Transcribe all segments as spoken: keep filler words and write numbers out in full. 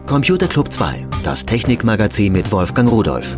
Computer Club zwei, das Technikmagazin mit Wolfgang Rudolph.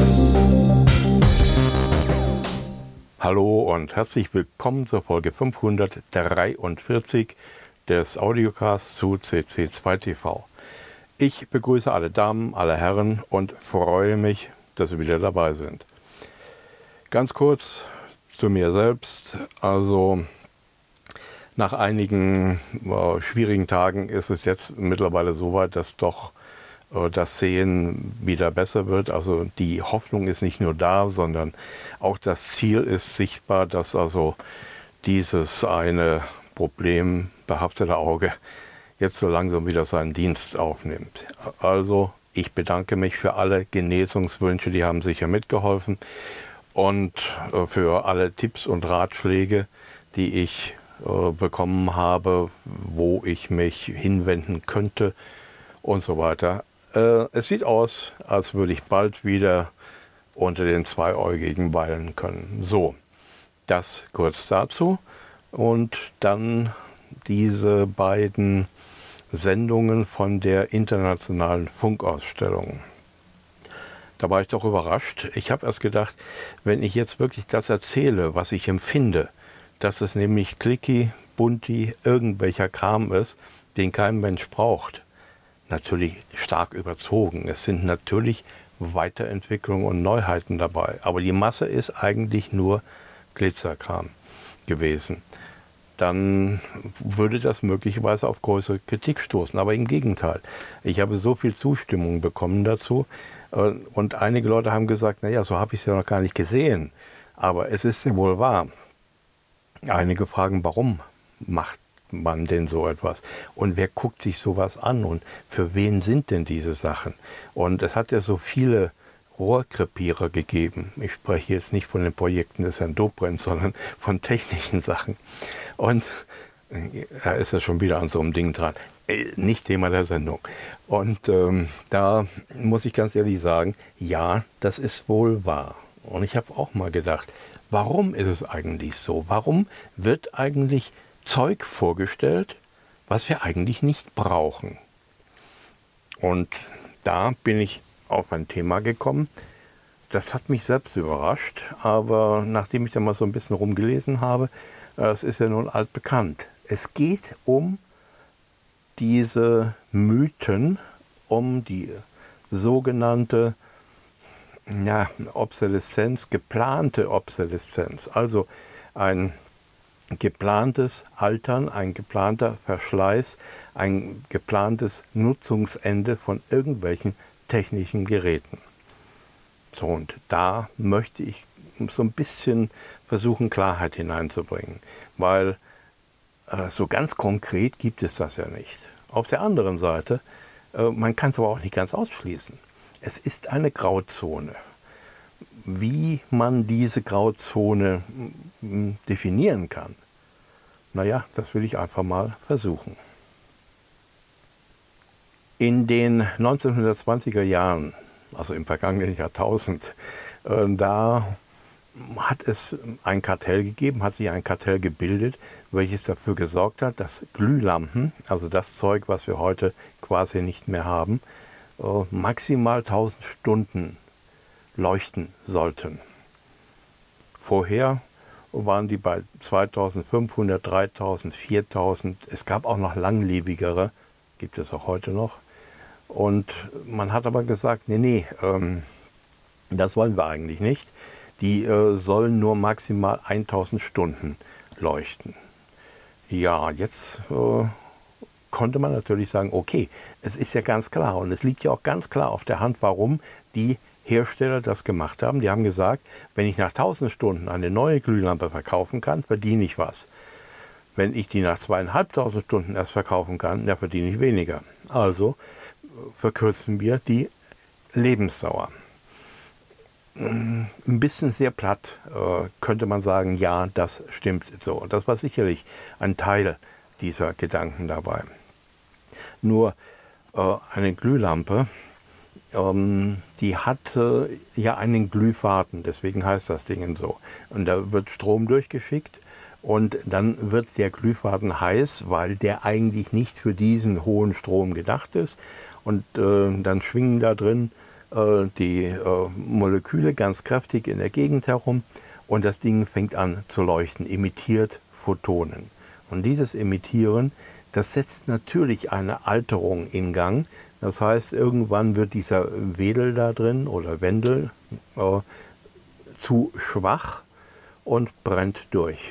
Hallo und herzlich willkommen zur Folge fünfhundertdreiundvierzig des Audiocasts zu C C zwei T V. Ich begrüße alle Damen, alle Herren und freue mich, dass Sie wieder dabei sind. Ganz kurz zu mir selbst. Also nach einigen äh, schwierigen Tagen ist es jetzt mittlerweile so weit, dass doch äh, das Sehen wieder besser wird. Also die Hoffnung ist nicht nur da, sondern auch das Ziel ist sichtbar, dass also dieses eine problembehaftete Auge jetzt so langsam wieder seinen Dienst aufnimmt. Also ich bedanke mich für alle Genesungswünsche, die haben sicher mitgeholfen, und äh, für alle Tipps und Ratschläge, die ich äh, bekommen habe, wo ich mich hinwenden könnte und so weiter. Äh, es sieht aus, als würde ich bald wieder unter den Zweiäugigen weilen können. So, das kurz dazu. Und dann diese beiden Sendungen von der internationalen Funkausstellung. Da war ich doch überrascht. Ich habe erst gedacht, wenn ich jetzt wirklich das erzähle, was ich empfinde, dass es nämlich clicky, bunti, irgendwelcher Kram ist, den kein Mensch braucht. Natürlich stark überzogen. Es sind natürlich Weiterentwicklungen und Neuheiten dabei. Aber die Masse ist eigentlich nur Glitzerkram gewesen. Dann würde das möglicherweise auf größere Kritik stoßen. Aber im Gegenteil. Ich habe so viel Zustimmung bekommen dazu. Und einige Leute haben gesagt, naja, so habe ich es ja noch gar nicht gesehen. Aber es ist ja wohl wahr. Einige fragen, warum macht man denn so etwas? Und wer guckt sich sowas an? Und für wen sind denn diese Sachen? Und es hat ja so viele Rohrkrepierer gegeben. Ich spreche jetzt nicht von den Projekten des Herrn Dobrindt, sondern von technischen Sachen. Und da ist er schon wieder an so einem Ding dran. Nicht Thema der Sendung. Und ähm, da muss ich ganz ehrlich sagen, ja, das ist wohl wahr. Und ich habe auch mal gedacht, warum ist es eigentlich so? Warum wird eigentlich Zeug vorgestellt, was wir eigentlich nicht brauchen? Und da bin ich auf ein Thema gekommen, das hat mich selbst überrascht, aber nachdem ich da mal so ein bisschen rumgelesen habe, es ist ja nun altbekannt. Es geht um diese Mythen, um die sogenannte ja, Obsoleszenz, geplante Obsoleszenz, also ein geplantes Altern, ein geplanter Verschleiß, ein geplantes Nutzungsende von irgendwelchen technischen Geräten. So, und da möchte ich so ein bisschen versuchen, Klarheit hineinzubringen, weil äh, so ganz konkret gibt es das ja nicht. Auf der anderen Seite, äh, man kann es aber auch nicht ganz ausschließen. Es ist eine Grauzone. Wie man diese Grauzone m, definieren kann, naja, das will ich einfach mal versuchen. In den neunzehnhundertzwanziger Jahren, also im vergangenen Jahrtausend, äh, da hat es ein Kartell gegeben, hat sich ein Kartell gebildet, welches dafür gesorgt hat, dass Glühlampen, also das Zeug, was wir heute quasi nicht mehr haben, äh, maximal tausend Stunden leuchten sollten. Vorher waren die bei zweitausendfünfhundert, dreitausend, viertausend. Es gab auch noch langlebigere, gibt es auch heute noch. Und man hat aber gesagt, nee, nee, ähm, das wollen wir eigentlich nicht. Die äh, sollen nur maximal tausend Stunden leuchten. Ja, jetzt äh, konnte man natürlich sagen, okay, es ist ja ganz klar und es liegt ja auch ganz klar auf der Hand, warum die Hersteller das gemacht haben. Die haben gesagt, wenn ich nach tausend Stunden eine neue Glühlampe verkaufen kann, verdiene ich was. Wenn ich die nach zweitausendfünfhundert Stunden erst verkaufen kann, dann verdiene ich weniger. Also verkürzen wir die Lebensdauer. Ein bisschen sehr platt äh, könnte man sagen, ja, das stimmt so. Das war sicherlich ein Teil dieser Gedanken dabei. Nur äh, eine Glühlampe, ähm, die hat äh, ja einen Glühfaden, deswegen heißt das Ding so. Und da wird Strom durchgeschickt und dann wird der Glühfaden heiß, weil der eigentlich nicht für diesen hohen Strom gedacht ist. und äh, dann schwingen da drin äh, die äh, Moleküle ganz kräftig in der Gegend herum und das Ding fängt an zu leuchten, emittiert Photonen. Und dieses Emittieren, das setzt natürlich eine Alterung in Gang. Das heißt, irgendwann wird dieser Wedel da drin oder Wendel äh, zu schwach und brennt durch.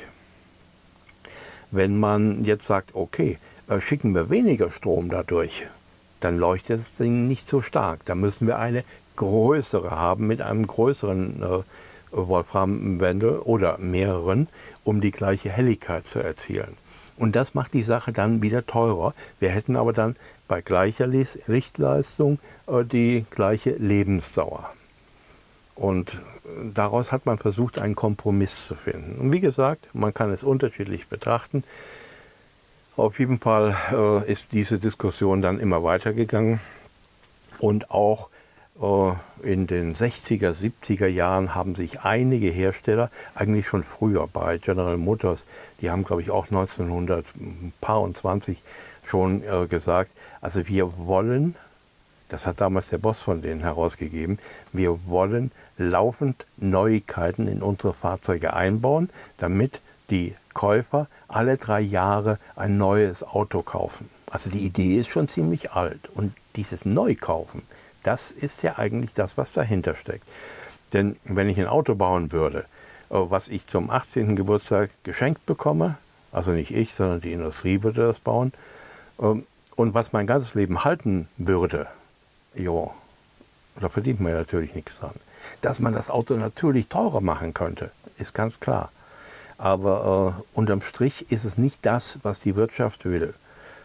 Wenn man jetzt sagt, okay, äh, schicken wir weniger Strom dadurch, dann leuchtet das Ding nicht so stark. Da müssen wir eine größere haben mit einem größeren äh, Wolframwendel oder mehreren, um die gleiche Helligkeit zu erzielen. Und das macht die Sache dann wieder teurer. Wir hätten aber dann bei gleicher Lichtleistung äh, die gleiche Lebensdauer. Und daraus hat man versucht, einen Kompromiss zu finden. Und wie gesagt, man kann es unterschiedlich betrachten. Auf jeden Fall äh, ist diese Diskussion dann immer weitergegangen. Und auch äh, in den sechziger, siebziger Jahren haben sich einige Hersteller, eigentlich schon früher bei General Motors, die haben, glaube ich, auch neunzehnhundertzwanzig schon äh, gesagt, also wir wollen, das hat damals der Boss von denen herausgegeben, wir wollen laufend Neuigkeiten in unsere Fahrzeuge einbauen, damit die Käufer alle drei Jahre ein neues Auto kaufen. Also die Idee ist schon ziemlich alt. Und dieses Neukaufen, das ist ja eigentlich das, was dahinter steckt. Denn wenn ich ein Auto bauen würde, was ich zum achtzehnten Geburtstag geschenkt bekomme, also nicht ich, sondern die Industrie würde das bauen, und was mein ganzes Leben halten würde, jo, da verdient man ja natürlich nichts dran. Dass man das Auto natürlich teurer machen könnte, ist ganz klar. Aber äh, unterm Strich ist es nicht das, was die Wirtschaft will.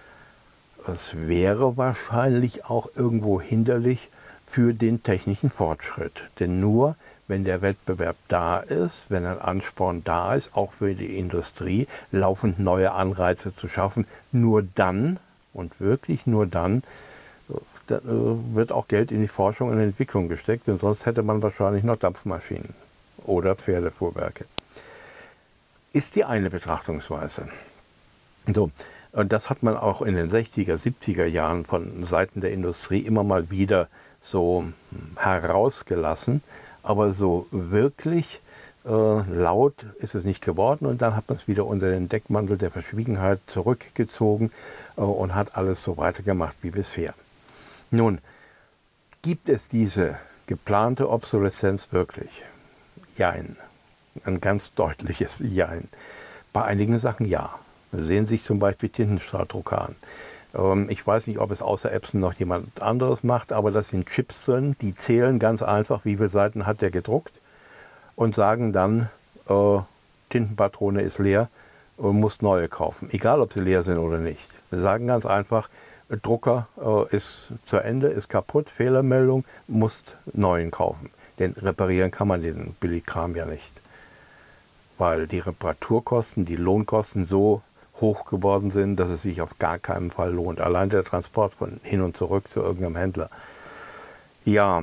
Es wäre wahrscheinlich auch irgendwo hinderlich für den technischen Fortschritt. Denn nur wenn der Wettbewerb da ist, wenn ein Ansporn da ist, auch für die Industrie, laufend neue Anreize zu schaffen, nur dann und wirklich nur dann da wird auch Geld in die Forschung und Entwicklung gesteckt, denn sonst hätte man wahrscheinlich noch Dampfmaschinen oder Pferdefuhrwerke. Ist die eine Betrachtungsweise. So, und das hat man auch in den sechziger, siebziger Jahren von Seiten der Industrie immer mal wieder so herausgelassen, aber so wirklich äh, laut ist es nicht geworden und dann hat man es wieder unter den Deckmantel der Verschwiegenheit zurückgezogen äh, und hat alles so weitergemacht wie bisher. Nun, gibt es diese geplante Obsoleszenz wirklich? Jein. Ein ganz deutliches Jein. Bei einigen Sachen ja. Wir sehen sich zum Beispiel Tintenstrahldrucker an. Ähm, ich weiß nicht, ob es außer Epson noch jemand anderes macht, aber da sind Chips drin, die zählen ganz einfach, wie viele Seiten hat der gedruckt und sagen dann, äh, Tintenpatrone ist leer, äh, musst neue kaufen. Egal, ob sie leer sind oder nicht. Wir sagen ganz einfach, Drucker äh, ist zu Ende, ist kaputt, Fehlermeldung, musst neuen kaufen. Denn reparieren kann man den Billigkram ja nicht. Weil die Reparaturkosten, die Lohnkosten so hoch geworden sind, dass es sich auf gar keinen Fall lohnt. Allein der Transport von hin und zurück zu irgendeinem Händler. Ja,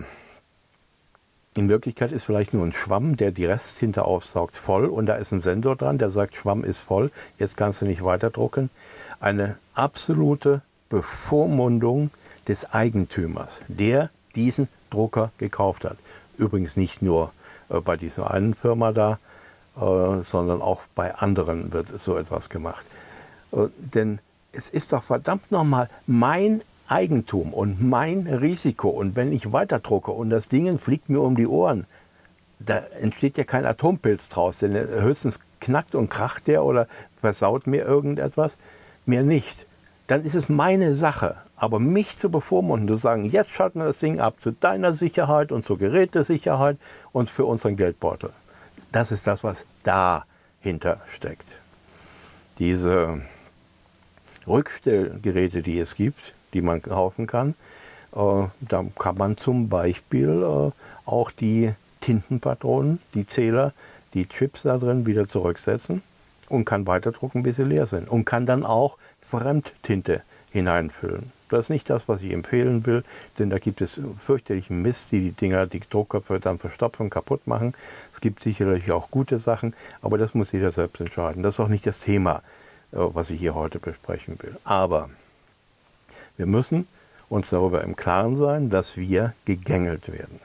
in Wirklichkeit ist vielleicht nur ein Schwamm, der die Resttinte aufsaugt, voll und da ist ein Sensor dran, der sagt, Schwamm ist voll, jetzt kannst du nicht weiter drucken. Eine absolute Bevormundung des Eigentümers, der diesen Drucker gekauft hat. Übrigens nicht nur äh, bei dieser einen Firma da, äh, sondern auch bei anderen wird so etwas gemacht. Äh, denn es ist doch verdammt nochmal mein Eigentum und mein Risiko. Und wenn ich weiterdrucke und das Ding fliegt mir um die Ohren, da entsteht ja kein Atompilz draus, denn höchstens knackt und kracht der oder versaut mir irgendetwas, mehr nicht. Dann ist es meine Sache. Aber mich zu bevormunden, zu sagen, jetzt schalten wir das Ding ab zu deiner Sicherheit und zur Gerätesicherheit und für unseren Geldbeutel. Das ist das, was dahinter steckt. Diese Rückstellgeräte, die es gibt, die man kaufen kann, äh, da kann man zum Beispiel äh, auch die Tintenpatronen, die Zähler, die Chips da drin wieder zurücksetzen und kann weiterdrucken, bis sie leer sind. Und kann dann auch Fremdtinte hineinfüllen. Das ist nicht das, was ich empfehlen will, denn da gibt es fürchterlichen Mist, die die Dinger, die Druckköpfe dann verstopfen, kaputt machen. Es gibt sicherlich auch gute Sachen, aber das muss jeder selbst entscheiden. Das ist auch nicht das Thema, was ich hier heute besprechen will. Aber wir müssen uns darüber im Klaren sein, dass wir gegängelt werden.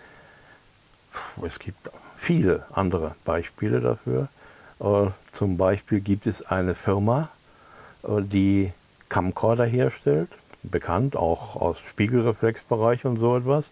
Es gibt viele andere Beispiele dafür. Äh, zum Beispiel gibt es eine Firma, äh, die Camcorder herstellt, bekannt auch aus Spiegelreflexbereich und so etwas.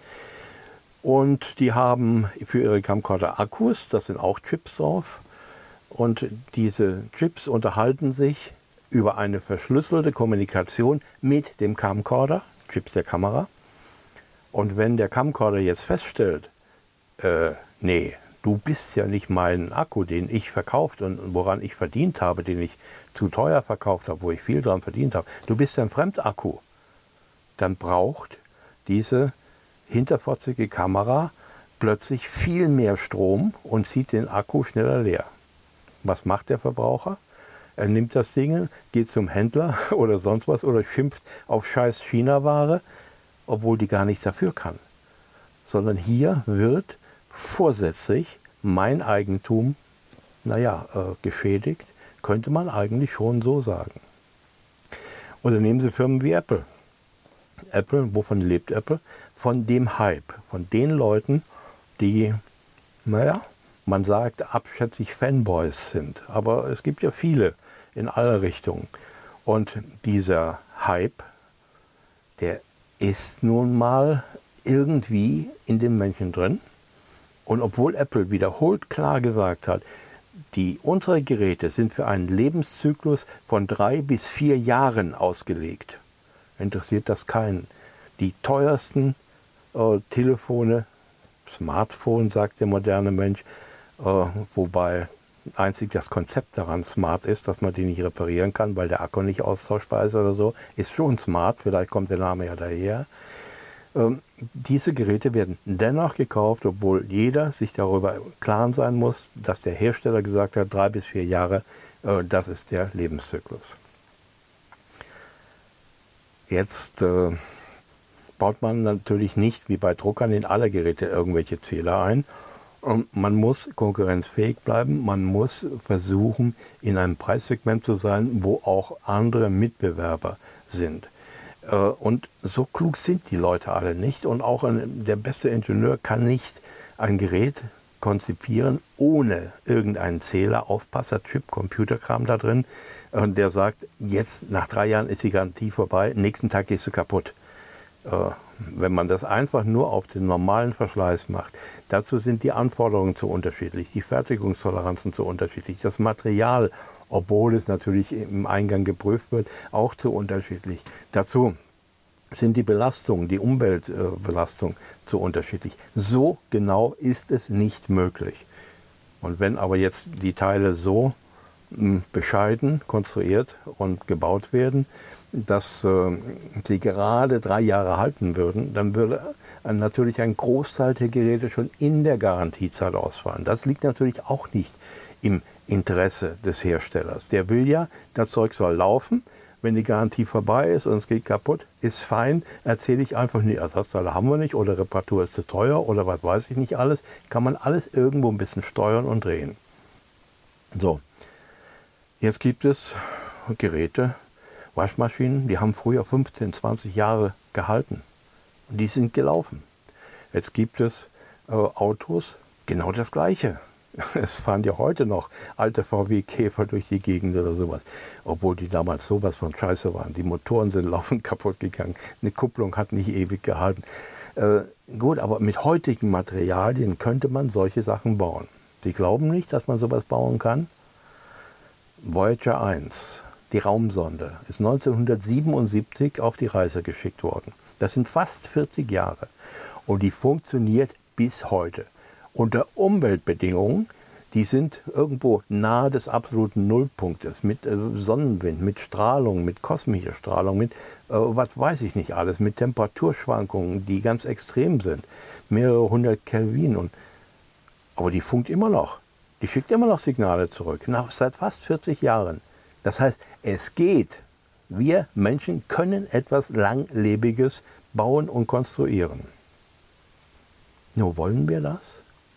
Und die haben für ihre Camcorder Akkus, da sind auch Chips drauf. Und diese Chips unterhalten sich über eine verschlüsselte Kommunikation mit dem Camcorder, Chips der Kamera. Und wenn der Camcorder jetzt feststellt, äh, nee, du bist ja nicht mein Akku, den ich verkauft und woran ich verdient habe, den ich zu teuer verkauft habe, wo ich viel dran verdient habe, du bist ein Fremdakku, dann braucht diese hinterfotzige Kamera plötzlich viel mehr Strom und zieht den Akku schneller leer. Was macht der Verbraucher? Er nimmt das Ding, geht zum Händler oder sonst was oder schimpft auf scheiß China-Ware, obwohl die gar nichts dafür kann. Sondern hier wird vorsätzlich mein Eigentum, naja, äh, geschädigt, könnte man eigentlich schon so sagen. Oder nehmen Sie Firmen wie Apple. Apple, wovon lebt Apple? Von dem Hype, von den Leuten, die, naja, man sagt abschätzig Fanboys sind. Aber es gibt ja viele in alle Richtungen. Und dieser Hype, der ist nun mal irgendwie in den Menschen drin. Und obwohl Apple wiederholt klar gesagt hat, die unsere Geräte sind für einen Lebenszyklus von drei bis vier Jahren ausgelegt, interessiert das keinen. Die teuersten äh, Telefone, Smartphone, sagt der moderne Mensch, äh, wobei einzig das Konzept daran smart ist, dass man die nicht reparieren kann, weil der Akku nicht austauschbar ist oder so, ist schon smart, vielleicht kommt der Name ja daher. Ähm, diese Geräte werden dennoch gekauft, obwohl jeder sich darüber im Klaren sein muss, dass der Hersteller gesagt hat, drei bis vier Jahre, äh, das ist der Lebenszyklus. Jetzt äh, baut man natürlich nicht wie bei Druckern in alle Geräte irgendwelche Zähler ein. Und man muss konkurrenzfähig bleiben, man muss versuchen, in einem Preissegment zu sein, wo auch andere Mitbewerber sind. Äh, und so klug sind die Leute alle nicht. Und auch ein, der beste Ingenieur kann nicht ein Gerät konzipieren ohne irgendeinen Zähler, Aufpasser, Chip, Computerkram da drin, und der sagt, jetzt nach drei Jahren ist die Garantie vorbei, nächsten Tag gehst du kaputt. Äh, wenn man das einfach nur auf den normalen Verschleiß macht, dazu sind die Anforderungen zu unterschiedlich, die Fertigungstoleranzen zu unterschiedlich, das Material, obwohl es natürlich im Eingang geprüft wird, auch zu unterschiedlich. Dazu sind die Belastungen, die Umweltbelastung zu unterschiedlich. So genau ist es nicht möglich. Und wenn aber jetzt die Teile so mh, bescheiden konstruiert und gebaut werden, dass äh, sie gerade drei Jahre halten würden, dann würde äh, natürlich ein Großteil der Geräte schon in der Garantiezeit ausfallen. Das liegt natürlich auch nicht im Interesse des Herstellers. Der will ja, das Zeug soll laufen. Wenn die Garantie vorbei ist und es geht kaputt, ist fein, erzähle ich einfach, nee, Ersatzteile haben wir nicht oder Reparatur ist zu teuer oder was weiß ich nicht alles. Kann man alles irgendwo ein bisschen steuern und drehen. So, jetzt gibt es Geräte, Waschmaschinen, die haben früher fünfzehn, zwanzig Jahre gehalten. Und die sind gelaufen. Jetzt gibt es äh, Autos, genau das Gleiche. Es fahren ja heute noch alte V W-Käfer durch die Gegend oder sowas. Obwohl die damals sowas von Scheiße waren. Die Motoren sind laufend kaputt gegangen. Eine Kupplung hat nicht ewig gehalten. Äh, gut, aber mit heutigen Materialien könnte man solche Sachen bauen. Sie glauben nicht, dass man sowas bauen kann? Voyager eins, die Raumsonde, ist neunzehnhundertsiebenundsiebzig auf die Reise geschickt worden. Das sind fast vierzig Jahre. Und die funktioniert bis heute. Unter Umweltbedingungen, die sind irgendwo nahe des absoluten Nullpunktes, mit äh, Sonnenwind, mit Strahlung, mit kosmischer Strahlung, mit, äh, was weiß ich nicht alles, mit Temperaturschwankungen, die ganz extrem sind, mehrere hundert Kelvin. Und, aber die funkt immer noch, die schickt immer noch Signale zurück, nach, seit fast vierzig Jahren. Das heißt, es geht. Wir Menschen können etwas Langlebiges bauen und konstruieren. Nur wollen wir das?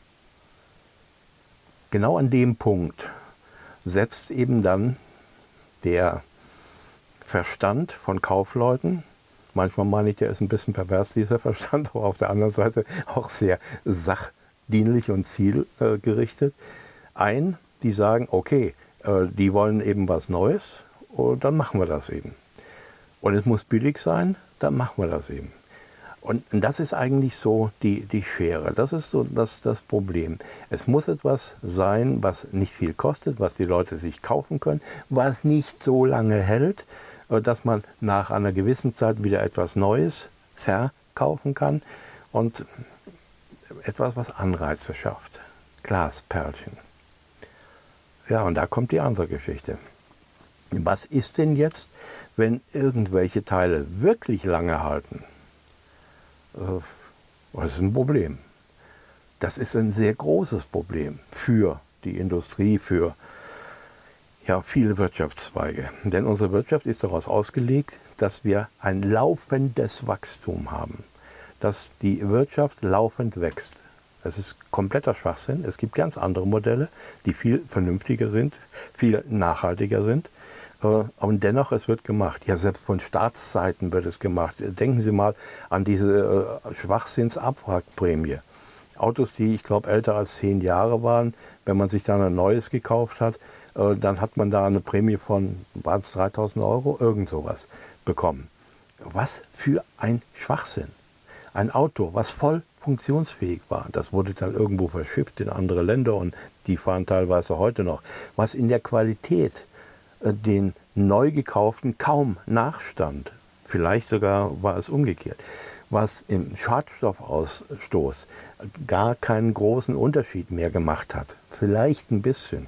Genau an dem Punkt setzt eben dann der Verstand von Kaufleuten Manchmal meine ich, der ist ein bisschen pervers, dieser Verstand, aber auf der anderen Seite auch sehr sachdienlich und zielgerichtet. Ein, die sagen, okay, äh, die wollen eben was Neues, und dann machen wir das eben. Und es muss billig sein, dann machen wir das eben. Und das ist eigentlich so die, die Schere. Das ist so das, das Problem. Es muss etwas sein, was nicht viel kostet, was die Leute sich kaufen können, was nicht so lange hält, dass man nach einer gewissen Zeit wieder etwas Neues verkaufen kann und etwas, was Anreize schafft. Glasperlchen. Ja, und da kommt die andere Geschichte. Was ist denn jetzt, wenn irgendwelche Teile wirklich lange halten? Das ist ein Problem. Das ist ein sehr großes Problem für die Industrie, für ja, viele Wirtschaftszweige. Denn unsere Wirtschaft ist daraus ausgelegt, dass wir ein laufendes Wachstum haben. Dass die Wirtschaft laufend wächst. Das ist kompletter Schwachsinn. Es gibt ganz andere Modelle, die viel vernünftiger sind, viel nachhaltiger sind. Und dennoch, es wird gemacht. Ja, selbst von Staatsseiten wird es gemacht. Denken Sie mal an diese äh, Schwachsinnsabwrackprämie. Autos, die, ich glaube, älter als zehn Jahre waren, wenn man sich dann ein neues gekauft hat, äh, dann hat man da eine Prämie von, waren es dreitausend Euro, irgend sowas bekommen. Was für ein Schwachsinn. Ein Auto, was voll funktionsfähig war, das wurde dann irgendwo verschifft in andere Länder und die fahren teilweise heute noch, was in der Qualität den neu gekauften kaum nachstand. Vielleicht sogar war es umgekehrt. Was im Schadstoffausstoß gar keinen großen Unterschied mehr gemacht hat. Vielleicht ein bisschen.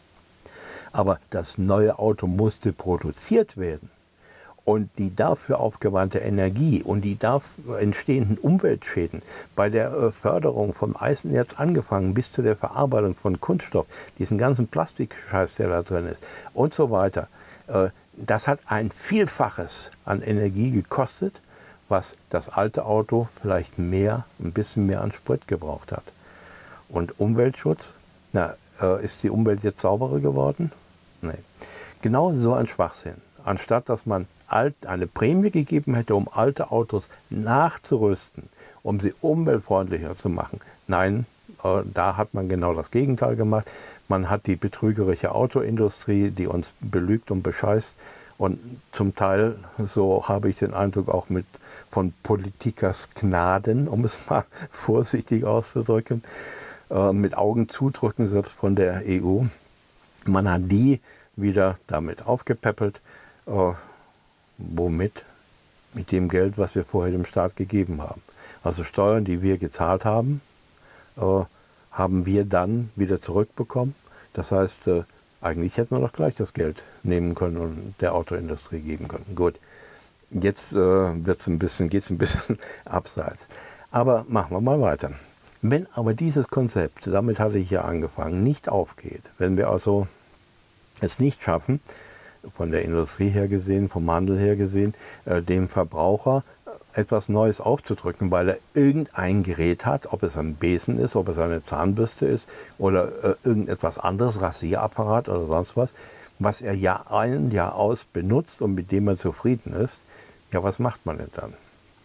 Aber das neue Auto musste produziert werden. Und die dafür aufgewandte Energie und die dafür entstehenden Umweltschäden bei der Förderung vom Eisenerz angefangen bis zu der Verarbeitung von Kunststoff, diesen ganzen Plastikscheiß, der da drin ist und so weiter, das hat ein Vielfaches an Energie gekostet, was das alte Auto vielleicht mehr, ein bisschen mehr an Sprit gebraucht hat. Und Umweltschutz, na, ist die Umwelt jetzt sauberer geworden? Nee. Genau so ein Schwachsinn. Anstatt dass man eine Prämie gegeben hätte, um alte Autos nachzurüsten, um sie umweltfreundlicher zu machen. Nein, äh, da hat man genau das Gegenteil gemacht. Man hat die betrügerische Autoindustrie, die uns belügt und bescheißt. Und zum Teil, so habe ich den Eindruck, auch mit von Politikers Gnaden, um es mal vorsichtig auszudrücken, äh, mit Augen zudrücken, selbst von der E U. Man hat die wieder damit aufgepäppelt. Äh, Womit? Mit dem Geld, was wir vorher dem Staat gegeben haben. Also Steuern, die wir gezahlt haben, äh, haben wir dann wieder zurückbekommen. Das heißt, äh, eigentlich hätten wir doch gleich das Geld nehmen können und der Autoindustrie geben können. Gut, jetzt äh, wird's ein bisschen, geht's ein bisschen abseits. Aber machen wir mal weiter. Wenn aber dieses Konzept, damit hatte ich ja angefangen, nicht aufgeht, wenn wir also es nicht schaffen, von der Industrie her gesehen, vom Handel her gesehen, äh, dem Verbraucher etwas Neues aufzudrücken, weil er irgendein Gerät hat, ob es ein Besen ist, ob es eine Zahnbürste ist oder äh, irgendetwas anderes, Rasierapparat oder sonst was, was er Jahr ein, Jahr aus benutzt und mit dem er zufrieden ist. Ja, was macht man denn dann?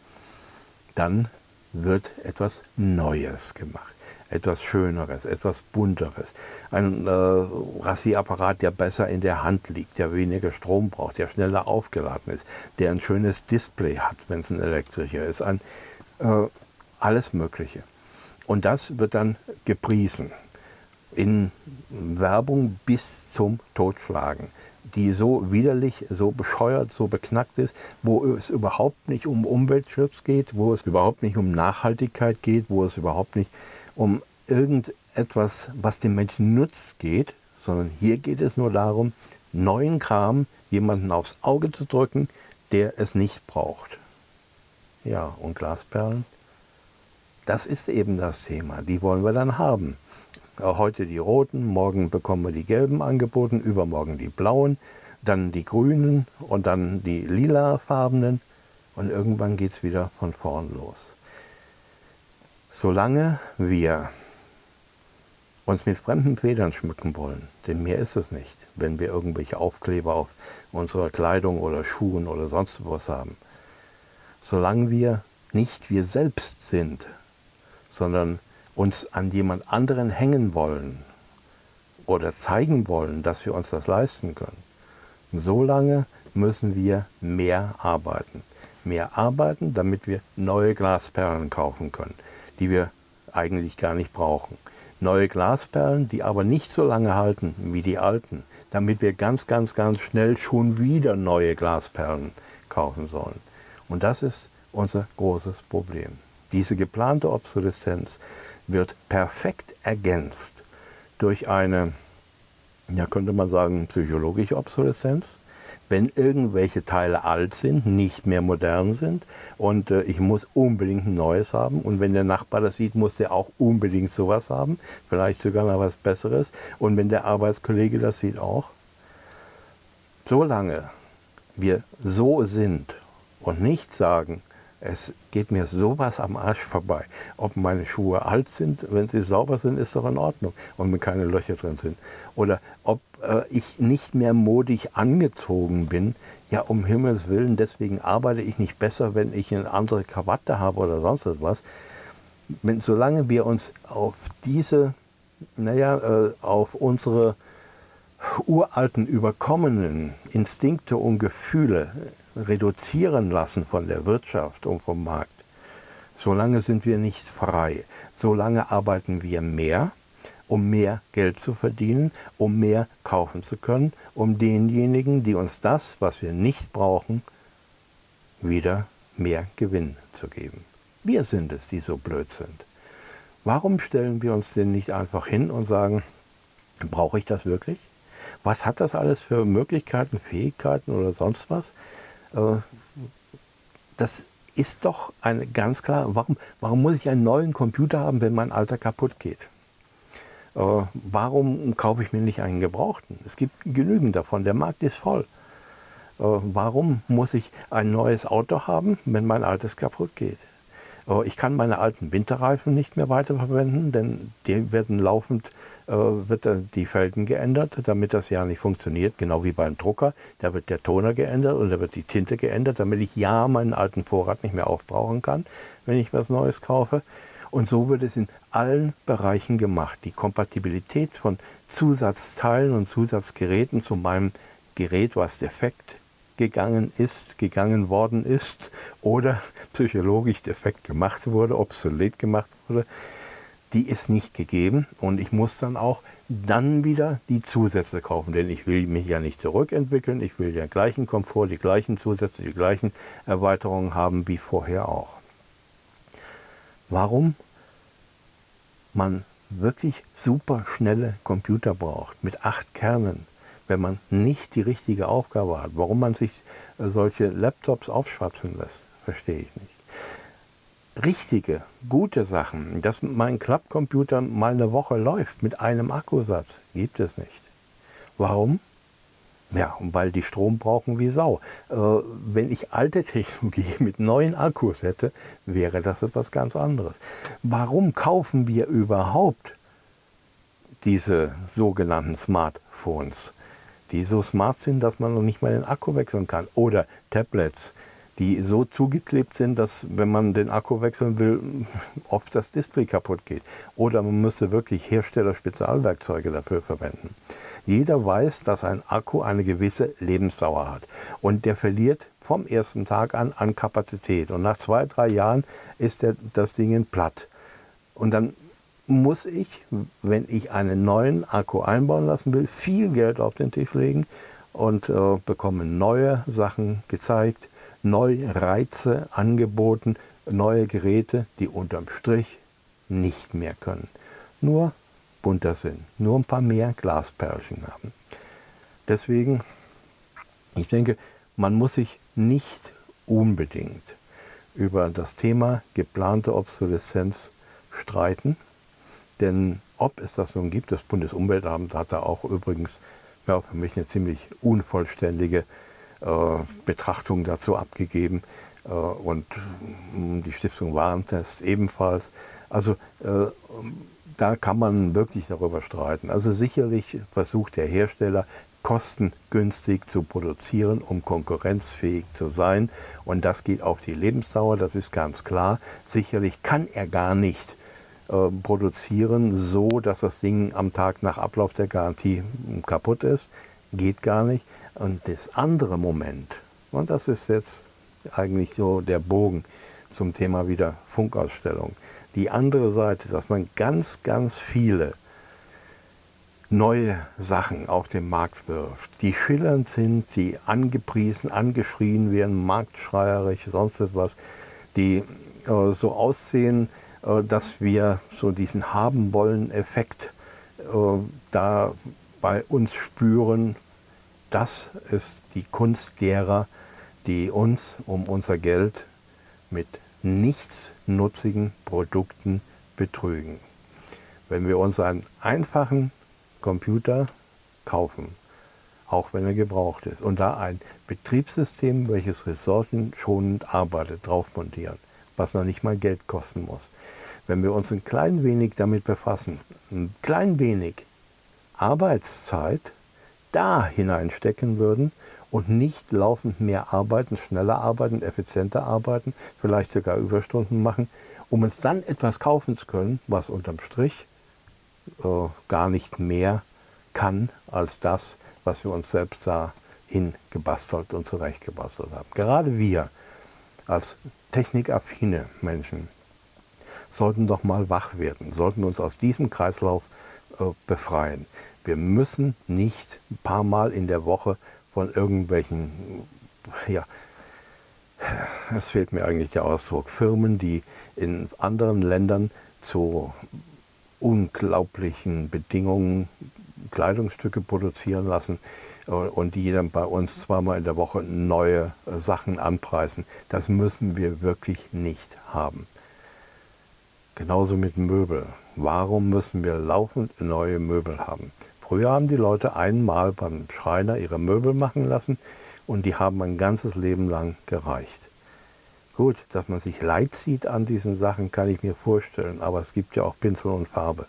Dann wird etwas Neues gemacht. Etwas Schöneres, etwas Bunteres. Ein äh, Rasierapparat, der besser in der Hand liegt, der weniger Strom braucht, der schneller aufgeladen ist, der ein schönes Display hat, wenn es ein elektrischer ist. Ein, äh, alles Mögliche. Und das wird dann gepriesen. In Werbung bis zum Totschlagen, die so widerlich, so bescheuert, so beknackt ist, wo es überhaupt nicht um Umweltschutz geht, wo es überhaupt nicht um Nachhaltigkeit geht, wo es überhaupt nicht um irgendetwas, was dem Menschen nutzt, geht, sondern hier geht es nur darum, neuen Kram jemanden aufs Auge zu drücken, der es nicht braucht. Ja, und Glasperlen, das ist eben das Thema, die wollen wir dann haben. Heute die roten, morgen bekommen wir die gelben angeboten, übermorgen die blauen, dann die grünen und dann die lilafarbenen und irgendwann geht es wieder von vorn los. Solange wir uns mit fremden Federn schmücken wollen, denn mehr ist es nicht, wenn wir irgendwelche Aufkleber auf unserer Kleidung oder Schuhen oder sonst was haben, solange wir nicht wir selbst sind, sondern uns an jemand anderen hängen wollen oder zeigen wollen, dass wir uns das leisten können, solange müssen wir mehr arbeiten. Mehr arbeiten, damit wir neue Glasperlen kaufen können, die wir eigentlich gar nicht brauchen. Neue Glasperlen, die aber nicht so lange halten wie die alten, damit wir ganz, ganz, ganz schnell schon wieder neue Glasperlen kaufen sollen. Und das ist unser großes Problem. Diese geplante Obsoleszenz wird perfekt ergänzt durch eine, ja könnte man sagen, psychologische Obsoleszenz. Wenn irgendwelche Teile alt sind, nicht mehr modern sind und äh, ich muss unbedingt ein neues haben und wenn der Nachbar das sieht, muss der auch unbedingt sowas haben, vielleicht sogar noch was Besseres und wenn der Arbeitskollege das sieht auch. Solange wir so sind und nicht sagen, es geht mir sowas am Arsch vorbei, ob meine Schuhe alt sind, wenn sie sauber sind, ist doch in Ordnung und wenn keine Löcher drin sind. Oder ob äh, ich nicht mehr modisch angezogen bin, ja um Himmels Willen, deswegen arbeite ich nicht besser, wenn ich eine andere Krawatte habe oder sonst was. Wenn, solange wir uns auf diese, naja, äh, auf unsere uralten, überkommenen Instinkte und Gefühle reduzieren lassen von der Wirtschaft und vom Markt, solange sind wir nicht frei. Solange arbeiten wir mehr, um mehr Geld zu verdienen, um mehr kaufen zu können, um denjenigen, die uns das, was wir nicht brauchen, wieder mehr Gewinn zu geben. Wir sind es, die so blöd sind. Warum stellen wir uns denn nicht einfach hin und sagen, brauche ich das wirklich? Was hat das alles für Möglichkeiten, Fähigkeiten oder sonst was? Das ist doch eine ganz klar, warum, warum muss ich einen neuen Computer haben, wenn mein alter kaputt geht? Warum kaufe ich mir nicht einen gebrauchten? Es gibt genügend davon, der Markt ist voll. Warum muss ich ein neues Auto haben, wenn mein altes kaputt geht? Ich kann meine alten Winterreifen nicht mehr weiterverwenden, denn die werden laufend, äh, wird die Felgen geändert, damit das ja nicht funktioniert, genau wie beim Drucker. Da wird der Toner geändert und da wird die Tinte geändert, damit ich ja meinen alten Vorrat nicht mehr aufbrauchen kann, wenn ich was Neues kaufe. Und so wird es in allen Bereichen gemacht. Die Kompatibilität von Zusatzteilen und Zusatzgeräten zu meinem Gerät, was defekt gegangen ist, gegangen worden ist oder psychologisch defekt gemacht wurde, obsolet gemacht wurde, die ist nicht gegeben und ich muss dann auch dann wieder die Zusätze kaufen, denn ich will mich ja nicht zurückentwickeln, ich will den gleichen Komfort, die gleichen Zusätze, die gleichen Erweiterungen haben wie vorher auch. Warum man wirklich super schnelle Computer braucht mit acht Kernen, wenn man nicht die richtige Aufgabe hat. Warum man sich solche Laptops aufschwatzen lässt, verstehe ich nicht. Richtige, gute Sachen, dass mein Klappcomputer mal eine Woche läuft mit einem Akkusatz, gibt es nicht. Warum? Ja, weil die Strom brauchen wie Sau. Äh, wenn ich alte Technologie mit neuen Akkus hätte, wäre das etwas ganz anderes. Warum kaufen wir überhaupt diese sogenannten Smartphones, die so smart sind, dass man noch nicht mal den Akku wechseln kann? Oder Tablets, die so zugeklebt sind, dass, wenn man den Akku wechseln will, oft das Display kaputt geht. Oder man müsste wirklich Hersteller-Spezialwerkzeuge dafür verwenden. Jeder weiß, dass ein Akku eine gewisse Lebensdauer hat. Und der verliert vom ersten Tag an an Kapazität. Und nach zwei, drei Jahren ist der, das Ding platt. Und dann muss ich, wenn ich einen neuen Akku einbauen lassen will, viel Geld auf den Tisch legen und äh, bekomme neue Sachen gezeigt, neue Reize angeboten, neue Geräte, die unterm Strich nicht mehr können. Nur bunter sind, nur ein paar mehr Glasperlchen haben. Deswegen, ich denke, man muss sich nicht unbedingt über das Thema geplante Obsoleszenz streiten. Denn ob es das nun gibt, das Bundesumweltamt hat da auch übrigens ja, für mich eine ziemlich unvollständige äh, Betrachtung dazu abgegeben. Äh, und äh, die Stiftung Warentest ebenfalls. Also äh, da kann man wirklich darüber streiten. Also sicherlich versucht der Hersteller kostengünstig zu produzieren, um konkurrenzfähig zu sein. Und das geht auf die Lebensdauer, das ist ganz klar. Sicherlich kann er gar nicht äh, produzieren, so dass das Ding am Tag nach Ablauf der Garantie kaputt ist. Geht gar nicht. Und das andere Moment, und das ist jetzt eigentlich so der Bogen zum Thema wieder Funkausstellung. Die andere Seite, dass man ganz, ganz viele neue Sachen auf den Markt wirft, die schillernd sind, die angepriesen, angeschrien werden, marktschreierisch, sonst etwas, die äh, so aussehen, äh, dass wir so diesen Haben-Wollen-Effekt äh, da bei uns spüren. Das ist die Kunst derer, die uns um unser Geld mit nichtsnutzigen Produkten betrügen. Wenn wir uns einen einfachen Computer kaufen, auch wenn er gebraucht ist, und da ein Betriebssystem, welches ressourcenschonend arbeitet, drauf montieren, was noch nicht mal Geld kosten muss. Wenn wir uns ein klein wenig damit befassen, ein klein wenig Arbeitszeit da hineinstecken würden und nicht laufend mehr arbeiten, schneller arbeiten, effizienter arbeiten, vielleicht sogar Überstunden machen, um uns dann etwas kaufen zu können, was unterm Strich äh, gar nicht mehr kann als das, was wir uns selbst da hingebastelt und zurechtgebastelt haben. Gerade wir als technikaffine Menschen sollten doch mal wach werden, sollten uns aus diesem Kreislauf äh, befreien. Wir müssen nicht ein paar Mal in der Woche von irgendwelchen, ja, es fehlt mir eigentlich der Ausdruck, Firmen, die in anderen Ländern zu unglaublichen Bedingungen Kleidungsstücke produzieren lassen und die dann bei uns zweimal in der Woche neue Sachen anpreisen. Das müssen wir wirklich nicht haben. Genauso mit Möbel. Warum müssen wir laufend neue Möbel haben? Früher haben die Leute einmal beim Schreiner ihre Möbel machen lassen und die haben ein ganzes Leben lang gereicht. Gut, dass man sich leid sieht an diesen Sachen, kann ich mir vorstellen, aber es gibt ja auch Pinsel und Farbe.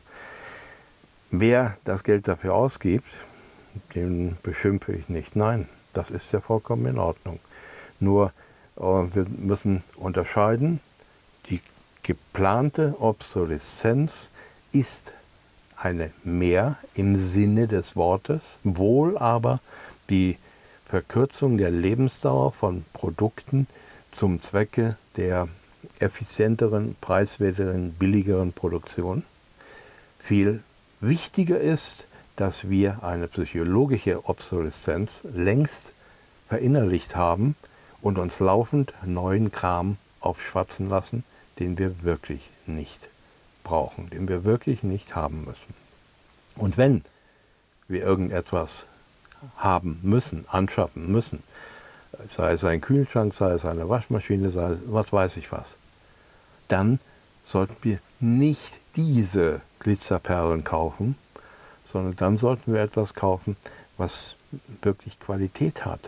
Wer das Geld dafür ausgibt, den beschimpfe ich nicht. Nein, das ist ja vollkommen in Ordnung. Nur äh, wir müssen unterscheiden, die geplante Obsoleszenz ist eine Mehr im Sinne des Wortes, wohl aber die Verkürzung der Lebensdauer von Produkten zum Zwecke der effizienteren, preiswerteren, billigeren Produktion. Viel wichtiger ist, dass wir eine psychologische Obsoleszenz längst verinnerlicht haben und uns laufend neuen Kram aufschwatzen lassen, den wir wirklich nicht brauchen, den wir wirklich nicht haben müssen. Und wenn wir irgendetwas haben müssen, anschaffen müssen, sei es ein Kühlschrank, sei es eine Waschmaschine, sei es was weiß ich was, dann sollten wir nicht diese Glitzerperlen kaufen, sondern dann sollten wir etwas kaufen, was wirklich Qualität hat,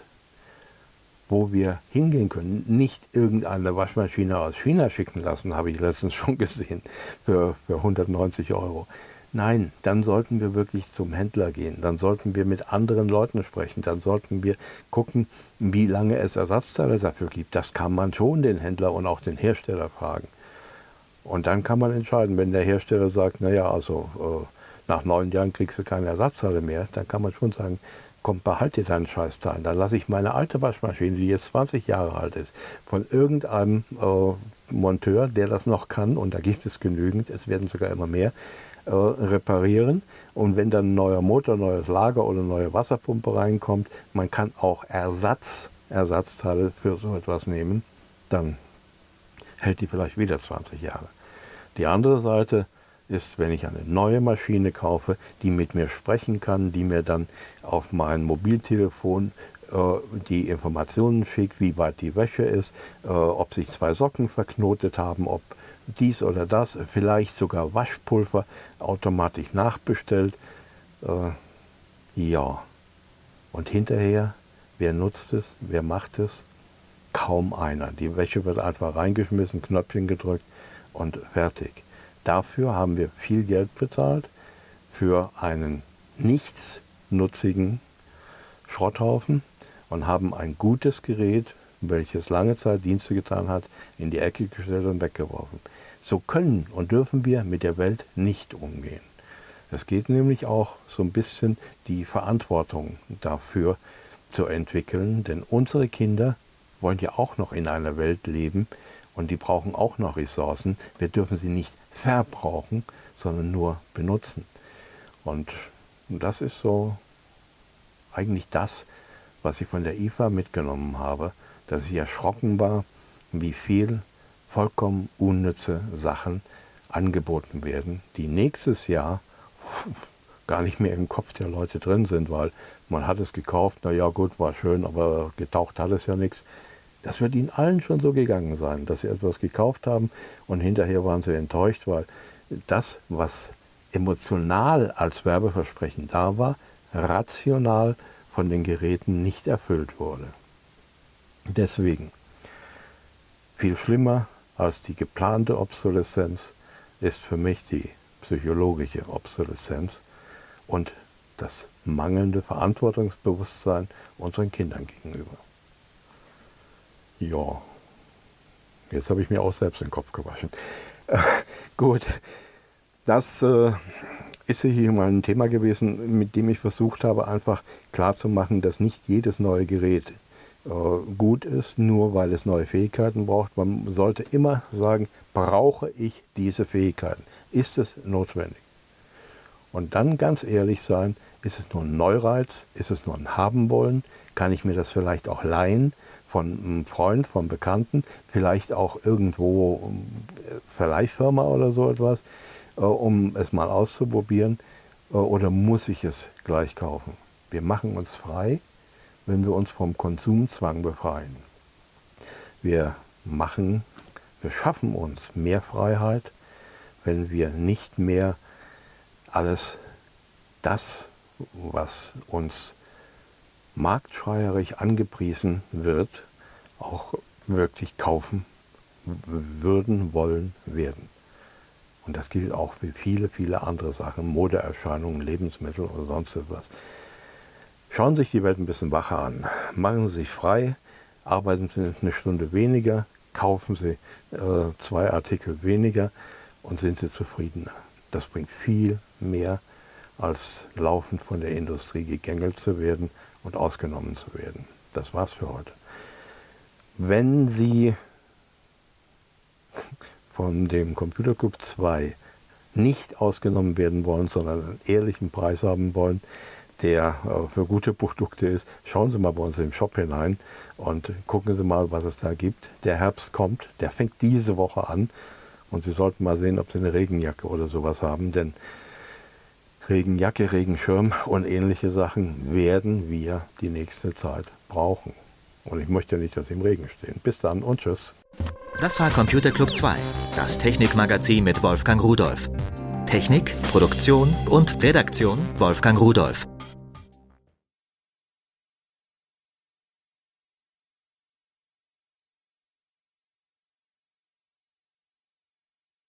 wo wir hingehen können. Nicht irgendeine Waschmaschine aus China schicken lassen, habe ich letztens schon gesehen, für, für hundertneunzig Euro. Nein, dann sollten wir wirklich zum Händler gehen, dann sollten wir mit anderen Leuten sprechen, dann sollten wir gucken, wie lange es Ersatzteile dafür gibt. Das kann man schon den Händler und auch den Hersteller fragen. Und dann kann man entscheiden, wenn der Hersteller sagt, naja, also äh, nach neun Jahren kriegst du keine Ersatzteile mehr, dann kann man schon sagen, komm, behalt dir deinen Scheißteil. Dann lasse ich meine alte Waschmaschine, die jetzt zwanzig Jahre alt ist, von irgendeinem äh, Monteur, der das noch kann, und da gibt es genügend, es werden sogar immer mehr, äh, reparieren. Und wenn dann ein neuer Motor, neues Lager oder eine neue Wasserpumpe reinkommt, man kann auch Ersatz, Ersatzteile für so etwas nehmen, dann hält die vielleicht wieder zwanzig Jahre. Die andere Seite ist, wenn ich eine neue Maschine kaufe, die mit mir sprechen kann, die mir dann auf mein Mobiltelefon äh, die Informationen schickt, wie weit die Wäsche ist, äh, ob sich zwei Socken verknotet haben, ob dies oder das, vielleicht sogar Waschpulver automatisch nachbestellt. Äh, ja, und hinterher, wer nutzt es, wer macht es? Kaum einer. Die Wäsche wird einfach reingeschmissen, Knöpfchen gedrückt und fertig. Dafür haben wir viel Geld bezahlt für einen nichtsnutzigen Schrotthaufen und haben ein gutes Gerät, welches lange Zeit Dienste getan hat, in die Ecke gestellt und weggeworfen. So können und dürfen wir mit der Welt nicht umgehen. Es geht nämlich auch so ein bisschen die Verantwortung dafür zu entwickeln, denn unsere Kinder wollen ja auch noch in einer Welt leben und die brauchen auch noch Ressourcen. Wir dürfen sie nicht verbrauchen, sondern nur benutzen. Und das ist so eigentlich das, was ich von der I F A mitgenommen habe, dass ich erschrocken war, wie viel vollkommen unnütze Sachen angeboten werden, die nächstes Jahr gar nicht mehr im Kopf der Leute drin sind, weil man hat es gekauft, na ja gut, war schön, aber getaucht hat es ja nichts. Das wird ihnen allen schon so gegangen sein, dass sie etwas gekauft haben und hinterher waren sie enttäuscht, weil das, was emotional als Werbeversprechen da war, rational von den Geräten nicht erfüllt wurde. Deswegen, viel schlimmer als die geplante Obsoleszenz ist für mich die psychologische Obsoleszenz und das mangelnde Verantwortungsbewusstsein unseren Kindern gegenüber. Ja, jetzt habe ich mir auch selbst den Kopf gewaschen. Äh, gut, das äh, ist hier mal ein Thema gewesen, mit dem ich versucht habe, einfach klarzumachen, dass nicht jedes neue Gerät äh, gut ist, nur weil es neue Fähigkeiten braucht. Man sollte immer sagen, brauche ich diese Fähigkeiten? Ist es notwendig? Und dann ganz ehrlich sein, ist es nur ein Neureiz? Ist es nur ein Haben-Wollen? Kann ich mir das vielleicht auch leihen von einem Freund, vom Bekannten? Vielleicht auch irgendwo Verleihfirma oder so etwas, äh, um es mal auszuprobieren? Äh, oder muss ich es gleich kaufen? Wir machen uns frei, wenn wir uns vom Konsumzwang befreien. Wir machen, wir schaffen uns mehr Freiheit, wenn wir nicht mehr alles das, was uns marktschreierisch angepriesen wird, auch wirklich kaufen würden, wollen, werden. Und das gilt auch für viele, viele andere Sachen, Modeerscheinungen, Lebensmittel oder sonst etwas. Schauen Sie sich die Welt ein bisschen wacher an. Machen Sie sich frei, arbeiten Sie eine Stunde weniger, kaufen Sie äh, zwei Artikel weniger und sind Sie zufriedener. Das bringt viel mehr, als laufend von der Industrie gegängelt zu werden und ausgenommen zu werden. Das war's für heute. Wenn Sie von dem Computerclub zwei nicht ausgenommen werden wollen, sondern einen ehrlichen Preis haben wollen, der für gute Produkte ist, schauen Sie mal bei uns im Shop hinein und gucken Sie mal, was es da gibt. Der Herbst kommt, der fängt diese Woche an und Sie sollten mal sehen, ob Sie eine Regenjacke oder sowas haben, denn Regenjacke, Regenschirm und ähnliche Sachen werden wir die nächste Zeit brauchen. Und ich möchte nicht, dass Sie im Regen stehen. Bis dann und tschüss. Das war Computerclub zwei, das Technikmagazin mit Wolfgang Rudolph. Technik, Produktion und Redaktion Wolfgang Rudolph.